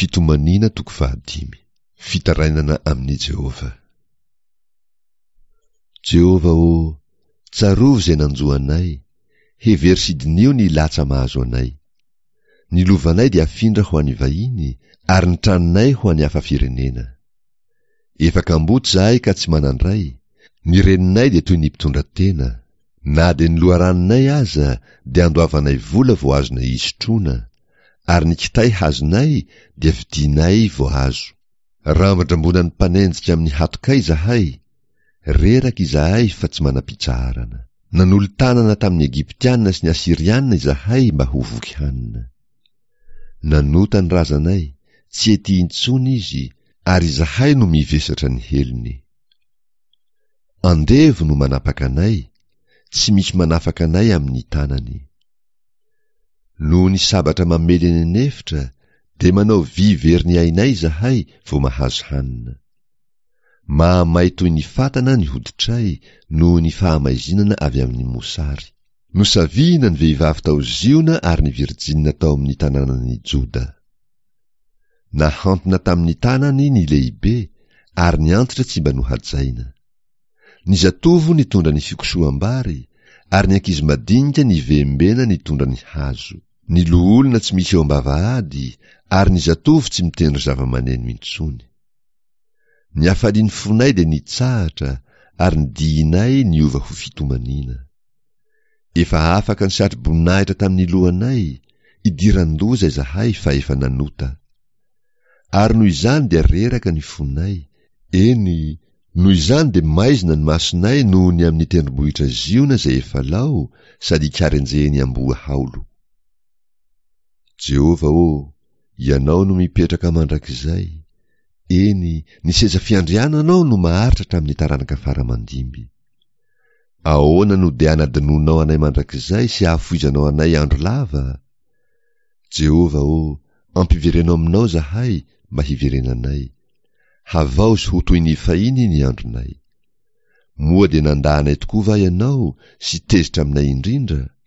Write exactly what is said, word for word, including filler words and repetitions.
Fitomanina toko fahadimy. Fitarainana amin'ny Jehova. Jehova o, tsarovo zay nanjoanay, hevery sidinio ny latsa mahazo anay. Ny lovanay dia afindra ho an'ny vahiny, ary ny tranonay ho an'ny hafa firenena. Efaka ambotsy zahay ka tsy manandray, ny reninay dia toy ny mpitondra tena. Na de ny loharanonay aza dia andoavanay vola vao azonay isotrona, ary ny kitay hazonay dia fidinay vao azo. Raha mandrambonan'ny mpanenjika amin'ny hatokay zahay, reraka izahay fa tsy manam-pitsaharana. Nanolo-tanana tamin'ny Egiptianina sy ny Asirianina izahay mba ho voky hanina. Nanota ny razanay, tsy ety intsony izy, ary izahay no mivesatra ny heliny. Andevo no manapaka anay, tsy misy manafaka anay amin'ny tanany. No ny sabatra mamely ny nefitra, de manao vy very ny ainay izahay vao mahazo hanina. Mahamay toy ny fatana ny hoditray noho ny fahamaizinana avy amin'ny mosary. Nosavina ny vehivavy tao Ziona ary ny Virjinina tao amin'ny tanànan'i Joda. Nahantona tamin'ny tanany ny lehibe ary ny antitra tsy mba nohajaina. Ny zatovo nitondra ny fikosoam-bary ary ny ankizy madinika ny vembena nitondra ny hazo. Ny loholona tsy misy eo am-bavahady ary ny zatovo tsy mitendry zava-maneno intsony. Ny hafaliany fonay dia nitsahatra ary ny diinay niova ho fitomanina. Efa afaka ny satry-boninahitra tamin'ny lohanay, idiran-doza izahay fa efa nanota. Ary noho izany dia reraka ny fonay, eny, noho izany dia maizina ny masonay noho ny amin'ny tendrombohitra Ziona zay efa lao sady ikarenjeheny amboa haolo. Jehova o, ianao no mipetraka mandrakizay. Eny, ny seza fiandriananao no maharitra hatramin'ny taranaka faramandimby. Ahoana no dia anadinonao anay mandrakizay sy ahafoizanao anay andro lava? Jehova o, ampiverenao aminao zahay mba hiverenanay. Havao sy ho toy ny fahiny ny andronay. Moa dia nandahanay tokoa va ianao sy tezitra aminay indrindra?